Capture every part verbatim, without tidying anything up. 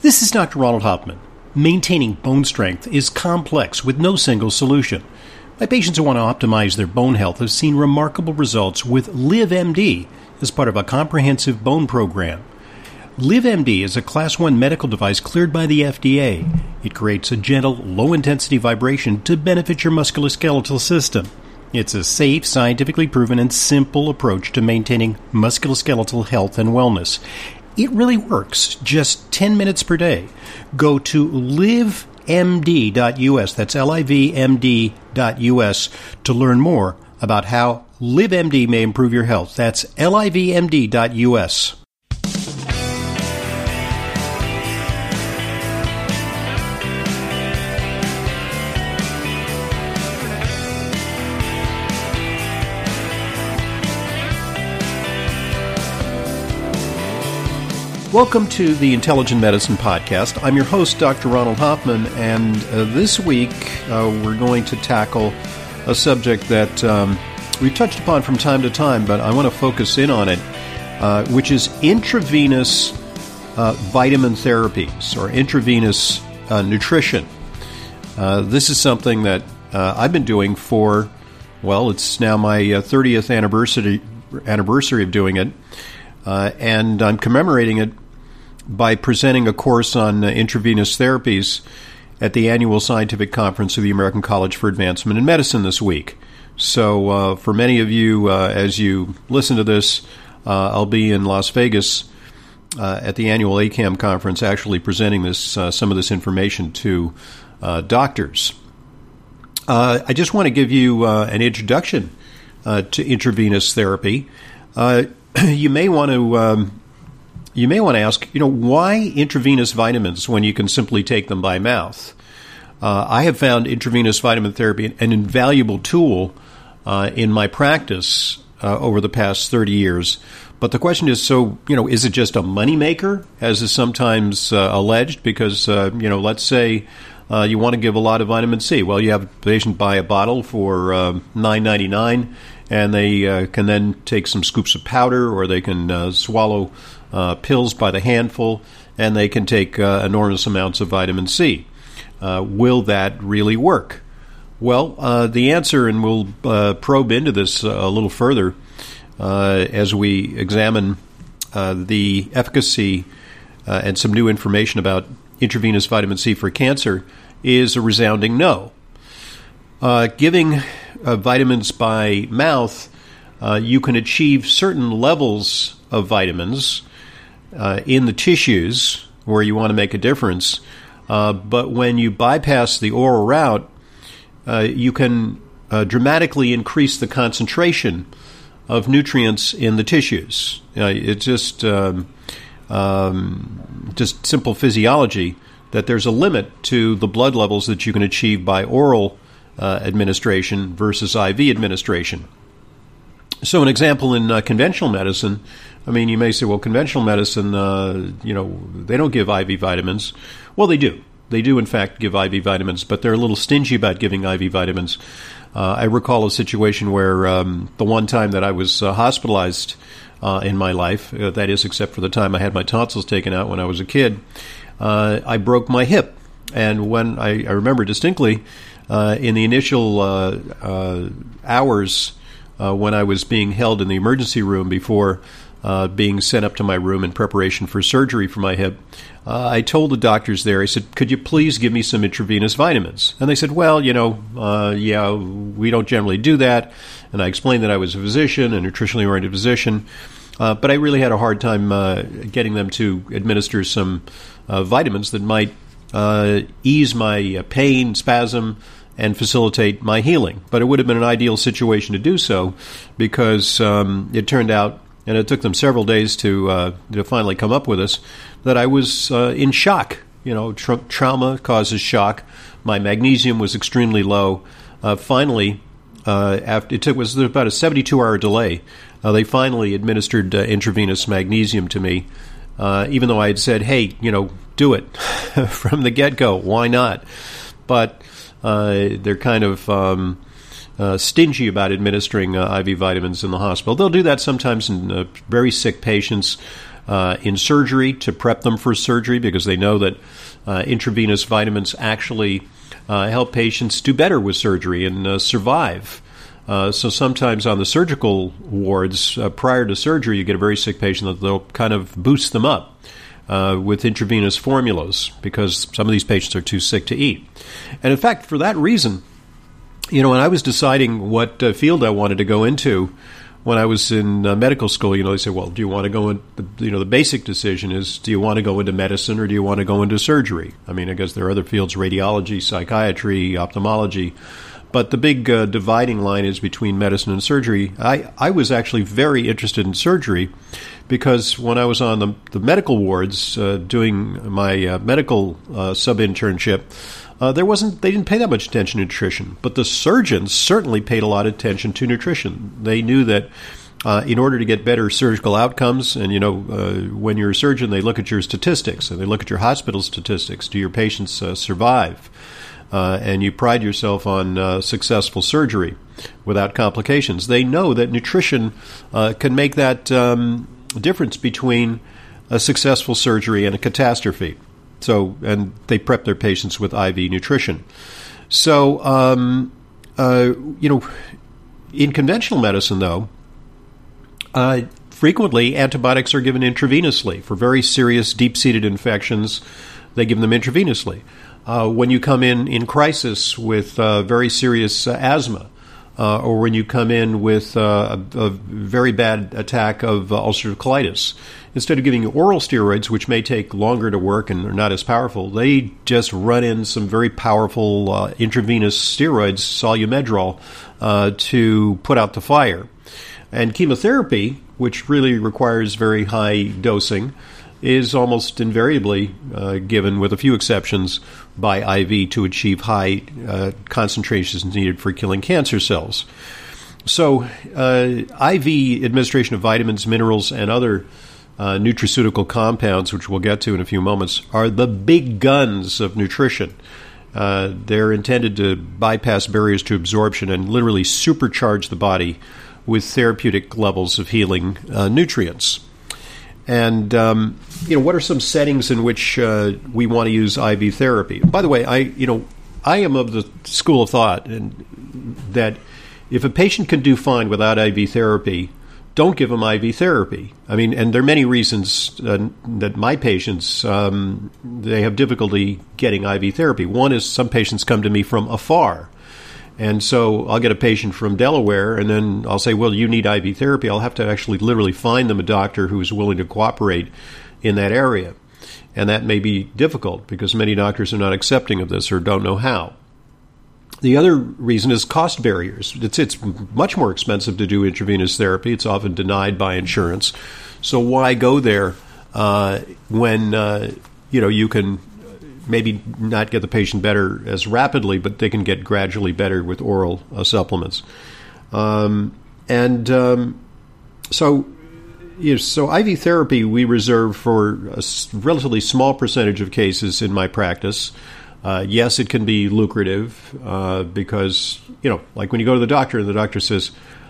This is Doctor Ronald Hoffman. Maintaining bone strength is complex with no single solution. My patients who want to optimize their bone health have seen remarkable results with LiveMD as part of a comprehensive bone program. LiveMD is a Class one medical device cleared by the F D A. It creates a gentle, low-intensity vibration to benefit your musculoskeletal system. It's a safe, scientifically proven, and simple approach to maintaining musculoskeletal health and wellness. It really works, just ten minutes per day. Go to live m d dot u s, that's L I V M D dot U S, to learn more about how LiveMD may improve your health. That's L I V M D dot U S. Welcome to the Intelligent Medicine Podcast. I'm your host, Doctor Ronald Hoffman, and uh, this week uh, we're going to tackle a subject that um, we've touched upon from time to time, but I want to focus in on it, uh, which is intravenous uh, vitamin therapies or intravenous uh, nutrition. Uh, this is something that uh, I've been doing for, well, it's now my uh, thirtieth anniversary anniversary of doing it, uh, and I'm commemorating it by presenting a course on uh, intravenous therapies at the annual scientific conference of the American College for Advancement in Medicine this week. So uh, for many of you, uh, as you listen to this, uh, I'll be in Las Vegas uh, at the annual A C A M conference actually presenting this uh, some of this information to uh, doctors. Uh, I just want to give you uh, an introduction uh, to intravenous therapy. Uh, you may want to... Um, You may want to ask, you know, why intravenous vitamins when you can simply take them by mouth? Uh, I have found intravenous vitamin therapy an invaluable tool uh, in my practice uh, over the past thirty years. But the question is, so, you know, is it just a moneymaker, as is sometimes uh, alleged? Because, uh, you know, let's say uh, you want to give a lot of vitamin C. Well, you have a patient buy a bottle for uh, nine ninety-nine, and they uh, can then take some scoops of powder, or they can uh, swallow Uh, pills by the handful, and they can take uh, enormous amounts of vitamin C. Uh, will that really work? Well, uh, the answer, and we'll uh, probe into this uh, a little further uh, as we examine uh, the efficacy uh, and some new information about intravenous vitamin C for cancer, is a resounding no. Uh, giving uh, vitamins by mouth, uh, you can achieve certain levels of vitamins Uh, in the tissues where you want to make a difference. Uh, but when you bypass the oral route, uh, you can uh, dramatically increase the concentration of nutrients in the tissues. Uh, it's just um, um, just simple physiology that there's a limit to the blood levels that you can achieve by oral uh, administration versus I V administration. So an example in uh, conventional medicine, I mean, you may say, well, conventional medicine, uh, you know, they don't give I V vitamins. Well, they do. They do, in fact, give I V vitamins, but they're a little stingy about giving I V vitamins. Uh, I recall a situation where um, the one time that I was uh, hospitalized uh, in my life, uh, that is, except for the time I had my tonsils taken out when I was a kid, uh, I broke my hip. And when I, I remember distinctly, uh, in the initial uh, uh, hours uh, when I was being held in the emergency room before Uh, being sent up to my room in preparation for surgery for my hip, uh, I told the doctors there, I said, could you please give me some intravenous vitamins? And they said, well, you know, uh, yeah, we don't generally do that. And I explained that I was a physician, a nutritionally oriented physician, uh, but I really had a hard time uh, getting them to administer some uh, vitamins that might uh, ease my uh, pain, spasm, and facilitate my healing. But it would have been an ideal situation to do so, because um, it turned out, and it took them several days to uh, to finally come up with this, that I was uh, in shock. You know, tra- trauma causes shock. My magnesium was extremely low. Uh, finally, uh, after it took was about a seventy-two hour delay. Uh, they finally administered uh, intravenous magnesium to me, uh, even though I had said, "Hey, you know, do it from the get-go. Why not?" But uh, they're kind of um, Uh, stingy about administering uh, I V vitamins in the hospital. They'll do that sometimes in uh, very sick patients uh, in surgery to prep them for surgery because they know that uh, intravenous vitamins actually uh, help patients do better with surgery and uh, survive. Uh, so sometimes on the surgical wards, uh, prior to surgery, you get a very sick patient that they'll kind of boost them up uh, with intravenous formulas because some of these patients are too sick to eat. And in fact, for that reason, you know, when I was deciding what uh, field I wanted to go into when I was in uh, medical school, you know, they say, well, do you want to go in, you know, the basic decision is, do you want to go into medicine or do you want to go into surgery? I mean, I guess there are other fields, radiology, psychiatry, ophthalmology. But the big uh, dividing line is between medicine and surgery. I, I was actually very interested in surgery because when I was on the, the medical wards uh, doing my uh, medical uh, sub-internship, uh, there wasn't they didn't pay that much attention to nutrition. But the surgeons certainly paid a lot of attention to nutrition. They knew that uh, in order to get better surgical outcomes, and, you know, uh, when you're a surgeon, they look at your statistics, and they look at your hospital statistics. Do your patients uh, survive? Uh, and you pride yourself on uh, successful surgery without complications. They know that nutrition uh, can make that um, difference between a successful surgery and a catastrophe. So, and they prep their patients with I V nutrition. So, um, uh, you know, in conventional medicine, though, uh, frequently antibiotics are given intravenously for very serious deep-seated infections. They give them intravenously. Uh, when you come in in crisis with uh, very serious uh, asthma, uh, or when you come in with uh, a, a very bad attack of uh, ulcerative colitis, instead of giving you oral steroids, which may take longer to work and are not as powerful, they just run in some very powerful uh, intravenous steroids, Solumedrol, uh, to put out the fire. And chemotherapy, which really requires very high dosing, is almost invariably uh, given, with a few exceptions, by I V to achieve high uh, concentrations needed for killing cancer cells. So uh, I V administration of vitamins, minerals, and other uh, nutraceutical compounds, which we'll get to in a few moments, are the big guns of nutrition. Uh, they're intended to bypass barriers to absorption and literally supercharge the body with therapeutic levels of healing uh, nutrients. And, um, you know, what are some settings in which uh, we want to use I V therapy? By the way, I, you know, I am of the school of thought and that if a patient can do fine without I V therapy, don't give them I V therapy. I mean, and there are many reasons uh, that my patients, um, they have difficulty getting I V therapy. One is some patients come to me from afar. And so I'll get a patient from Delaware, and then I'll say, well, you need I V therapy. I'll have to actually literally find them a doctor who is willing to cooperate in that area. And that may be difficult because many doctors are not accepting of this or don't know how. The other reason is cost barriers. It's, it's much more expensive to do intravenous therapy. It's often denied by insurance. So why go there uh, when, uh, you know, you can maybe not get the patient better as rapidly, but they can get gradually better with oral uh, supplements. Um, and um, so, you know, so I V therapy we reserve for a relatively small percentage of cases in my practice. Uh, yes, it can be lucrative uh, because, you know, like when you go to the doctor and the doctor says,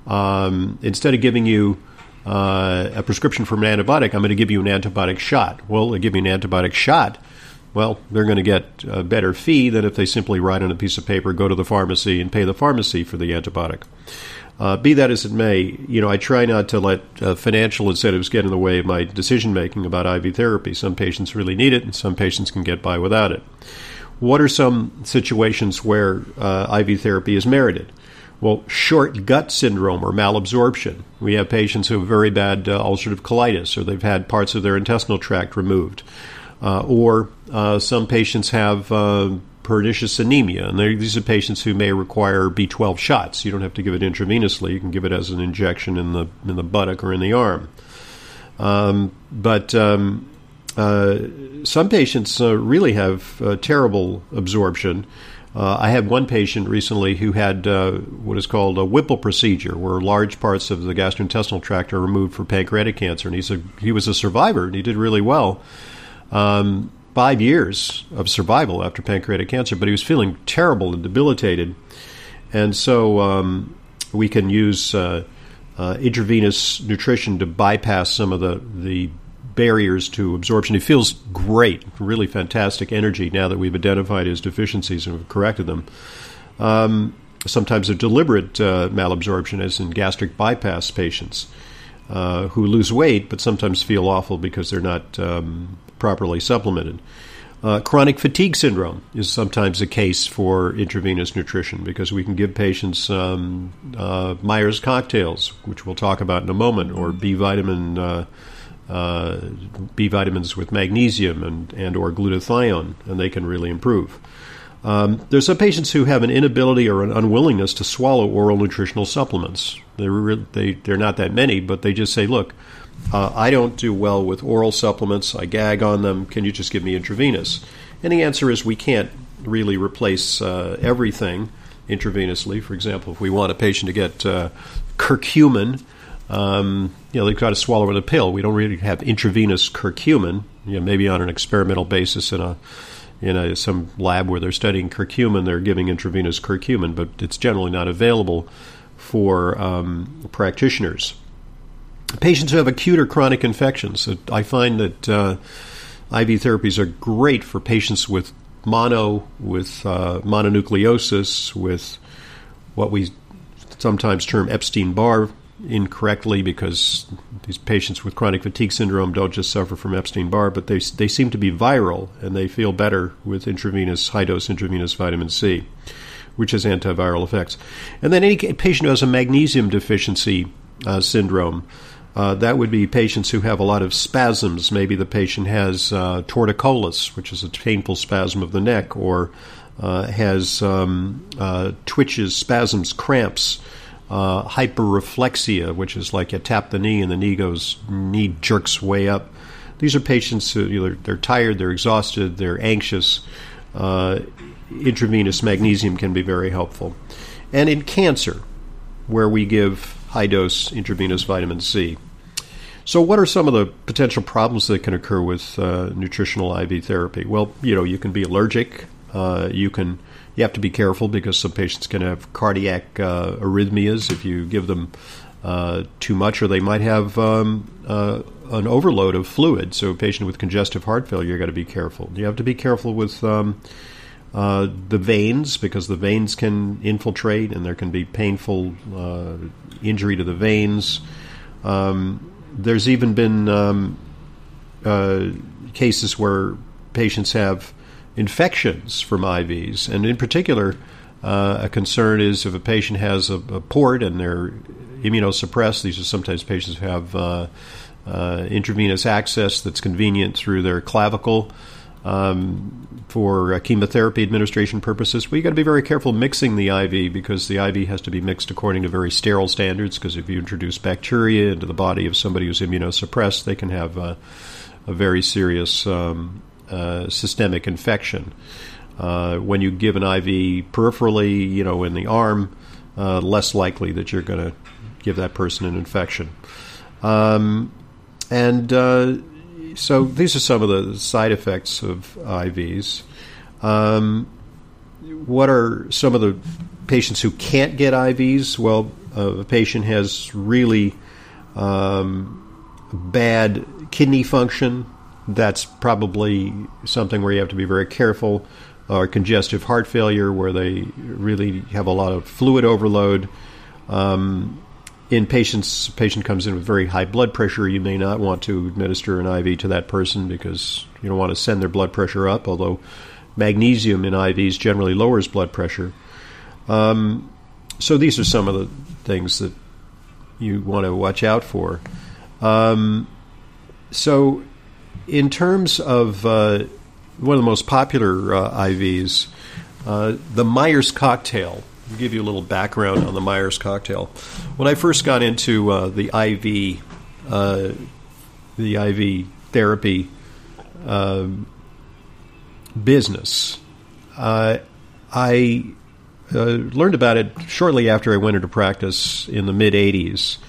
um, instead of giving you uh, a prescription for an antibiotic, I'm going to give you an antibiotic shot. Well, they give you an antibiotic shot. Well, they're going to get a better fee than if they simply write on a piece of paper, go to the pharmacy, and pay the pharmacy for the antibiotic. Uh, be that as it may, you know, I try not to let uh, financial incentives get in the way of my decision-making about I V therapy. Some patients really need it, and some patients can get by without it. What are some situations where uh, I V therapy is merited? Well, short gut syndrome or malabsorption. We have patients who have very bad uh, ulcerative colitis, or they've had parts of their intestinal tract removed. Uh, or uh, some patients have uh, pernicious anemia, and these are patients who may require B twelve shots. You don't have to give it intravenously. You can give it as an injection in the in the buttock or in the arm. Um, but um, uh, some patients uh, really have uh, terrible absorption. Uh, I had one patient recently who had uh, what is called a Whipple procedure, where large parts of the gastrointestinal tract are removed for pancreatic cancer, and he's a, he was a survivor, and he did really well. Um, five years of survival after pancreatic cancer, but he was feeling terrible and debilitated. And so um, we can use uh, uh, intravenous nutrition to bypass some of the, the barriers to absorption. He feels great, really fantastic energy now that we've identified his deficiencies and have corrected them. Um, sometimes a deliberate uh, malabsorption, as in gastric bypass patients uh, who lose weight but sometimes feel awful because they're not um, properly supplemented. Uh, chronic fatigue syndrome is sometimes a case for intravenous nutrition because we can give patients um, uh, Myers cocktails, which we'll talk about in a moment, or B vitamin, uh, uh, B vitamins with magnesium and, and or glutathione, and they can really improve. Um, there's some patients who have an inability or an unwillingness to swallow oral nutritional supplements. They're, re- they, they're not that many, but they just say, look, Uh, I don't do well with oral supplements. I gag on them. Can you just give me intravenous? And the answer is we can't really replace uh, everything intravenously. For example, if we want a patient to get uh, curcumin, um, you know, they've got to swallow it in a pill. We don't really have intravenous curcumin. You know, maybe on an experimental basis in a in a, some lab where they're studying curcumin, they're giving intravenous curcumin, but it's generally not available for um, practitioners. Patients who have acute or chronic infections. I find that uh, I V therapies are great for patients with mono, with uh, mononucleosis, with what we sometimes term Epstein-Barr incorrectly, because these patients with chronic fatigue syndrome don't just suffer from Epstein-Barr, but they they seem to be viral, and they feel better with intravenous, high-dose intravenous vitamin C, which has antiviral effects. And then any patient who has a magnesium deficiency uh, syndrome, Uh, that would be patients who have a lot of spasms. Maybe the patient has uh, torticollis, which is a painful spasm of the neck, or uh, has um, uh, twitches, spasms, cramps, uh, hyperreflexia, which is like you tap the knee and the knee goes, knee jerks way up. These are patients who, you know, they're tired, they're exhausted, they're anxious. Uh, intravenous magnesium can be very helpful. And in cancer, where we give high-dose intravenous vitamin C. So what are some of the potential problems that can occur with uh, nutritional I V therapy? Well, you know, you can be allergic. Uh, you can you have to be careful because some patients can have cardiac uh, arrhythmias if you give them uh, too much, or they might have um, uh, an overload of fluid. So a patient with congestive heart failure, you've got to be careful. You have to be careful with um, uh, the veins, because the veins can infiltrate and there can be painful uh, injury to the veins. Um, there's even been um, uh, cases where patients have infections from I Vs, and in particular, uh, a concern is if a patient has a, a port and they're immunosuppressed. These are sometimes patients who have uh, uh, intravenous access that's convenient through their clavicle um, for uh, chemotherapy administration purposes. Well, you've got to be very careful mixing the I V, because the I V has to be mixed according to very sterile standards, because if you introduce bacteria into the body of somebody who's immunosuppressed, they can have uh, a very serious um, uh, systemic infection. Uh, when you give an I V peripherally, you know, in the arm, uh, less likely that you're going to give that person an infection. Um, and uh, so these are some of the side effects of I Vs. Um, what are some of the patients who can't get I Vs? Well, uh, a patient has really um, bad kidney function. That's probably something where you have to be very careful. Or congestive heart failure, where they really have a lot of fluid overload. Um, in patients, a patient comes in with very high blood pressure, you may not want to administer an I V to that person because you don't want to send their blood pressure up, although magnesium in I Vs generally lowers blood pressure. Um, so these are some of the things that you want to watch out for. Um, so in terms of uh, one of the most popular uh, I Vs, uh, the Myers cocktail. I'll give you a little background on the Myers cocktail. When I first got into uh, the I V, uh, the I V therapy uh, business, uh, I uh, learned about it shortly after I went into practice in the mid eighties,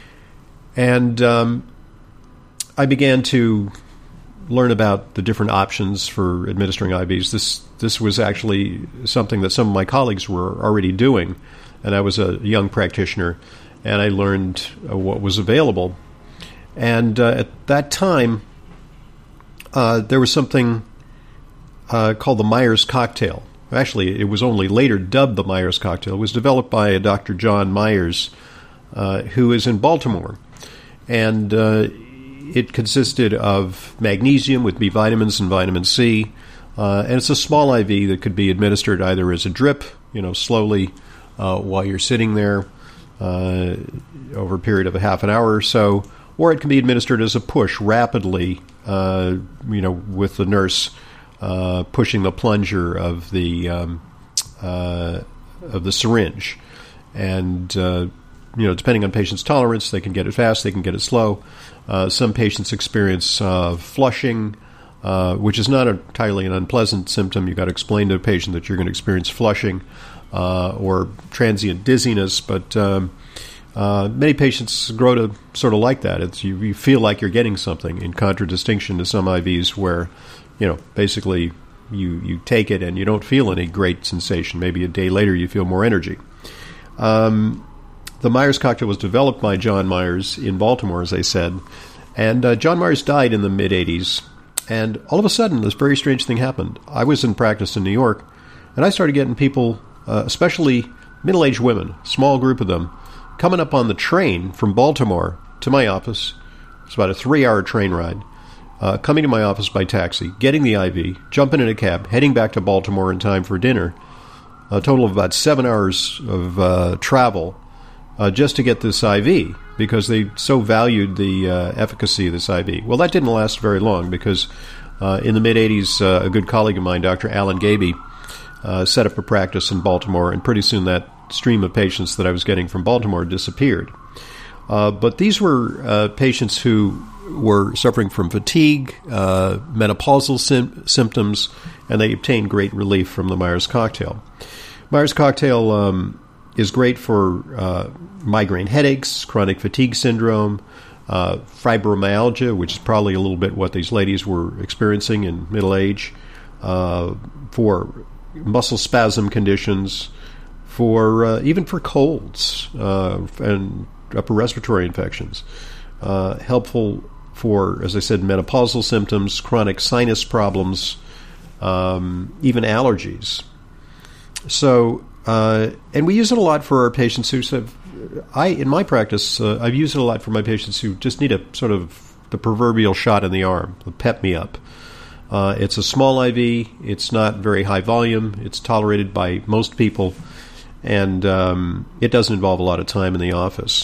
and um, I began to learn about the different options for administering I Vs. This this was actually something that some of my colleagues were already doing, and I was a young practitioner, and I learned uh, what was available. And uh, at that time, uh, there was something uh, called the Myers cocktail. Actually, it was only later dubbed the Myers cocktail. It was developed by a Doctor John Myers, uh, who is in Baltimore. And uh, it consisted of magnesium with B vitamins and vitamin C. Uh, and it's a small I V that could be administered either as a drip, you know, slowly uh, while you're sitting there uh, over a period of a half an hour or so, or it can be administered as a push rapidly, uh, you know, with the nurse uh, pushing the plunger of the um, uh, of the syringe. And, uh, you know, depending on patient's tolerance, they can get it fast, they can get it slow. Uh, some patients experience uh, flushing, uh, which is not entirely an unpleasant symptom. You've got to explain to a patient that you're going to experience flushing uh, or transient dizziness, but um, uh, many patients grow to sort of like that. It's you, you feel like you're getting something, in contradistinction to some I Vs where, you know, basically you, you take it and you don't feel any great sensation. Maybe a day later you feel more energy. Um, the Myers cocktail was developed by John Myers in Baltimore, as I said, and uh, John Myers died in the mid-eighties, and all of a sudden this very strange thing happened. I was in practice in New York, and I started getting people, uh, especially middle-aged women, small group of them, coming up on the train from Baltimore to my office. It's about a three-hour train ride. Uh, coming to my office by taxi, getting the I V, jumping in a cab, heading back to Baltimore in time for dinner. A total of about seven hours of uh, travel uh, just to get this I V, because they so valued the uh, efficacy of this I V. Well, that didn't last very long, because uh, in the mid-eighties, uh, a good colleague of mine, Doctor Alan Gaby, uh, set up a practice in Baltimore, and pretty soon that stream of patients that I was getting from Baltimore disappeared. Uh, but these were uh, patients who were suffering from fatigue, uh, menopausal sim- symptoms, and they obtained great relief from the Myers cocktail. Myers cocktail um, is great for uh, migraine headaches, chronic fatigue syndrome, uh, fibromyalgia, which is probably a little bit what these ladies were experiencing in middle age, uh, for muscle spasm conditions, for uh, even for colds uh, and upper respiratory infections. Uh, helpful for, as I said, menopausal symptoms, chronic sinus problems, um, even allergies. So, uh, and we use it a lot for our patients who have, I, in my practice, uh, I've used it a lot for my patients who just need a sort of the proverbial shot in the arm, the pep me up. Uh, it's a small I V. It's not very high volume. It's tolerated by most people, and um, it doesn't involve a lot of time in the office.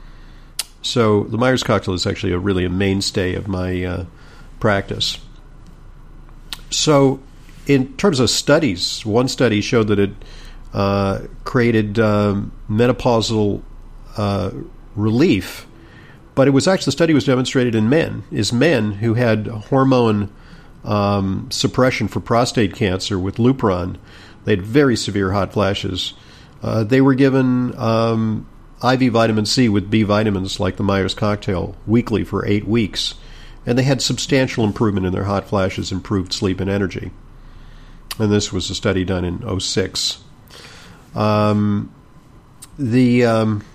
So the Myers cocktail is actually a really a mainstay of my uh, practice. So in terms of studies, one study showed that it uh, created um, menopausal uh, relief, but it was actually, the study was demonstrated in men, is men who had hormone um, suppression for prostate cancer with Lupron. They had very severe hot flashes. Uh, they were given um, I V vitamin C with B vitamins like the Myers cocktail weekly for eight weeks, and they had substantial improvement in their hot flashes, improved sleep and energy. And this was a study done in oh six. Um, the um,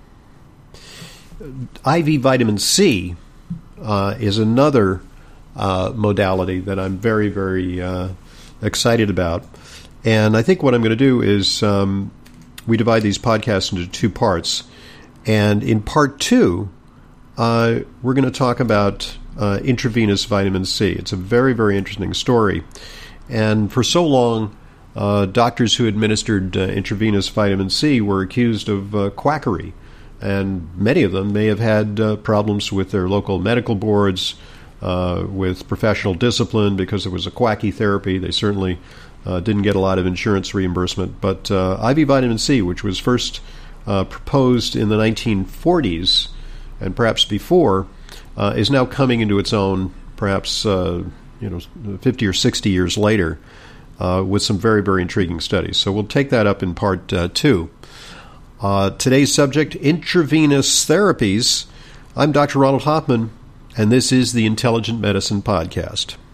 I V vitamin C uh, is another uh, modality that I'm very, very uh, excited about. And I think what I'm going to do is um, we divide these podcasts into two parts. And in part two, uh, we're going to talk about uh, intravenous vitamin C. It's a very, very interesting story. And for so long, uh, doctors who administered uh, intravenous vitamin C were accused of uh, quackery. And many of them may have had uh, problems with their local medical boards, uh, with professional discipline, because it was a quacky therapy. They certainly uh, didn't get a lot of insurance reimbursement. But uh, I V vitamin C, which was first uh, proposed in the nineteen forties, and perhaps before, uh, is now coming into its own, perhaps uh, you know, fifty or sixty years later, uh, with some very, very intriguing studies. So we'll take that up in part uh, two. Uh, today's subject, intravenous therapies. I'm Doctor Ronald Hoffman, and this is the Intelligent Medicine Podcast.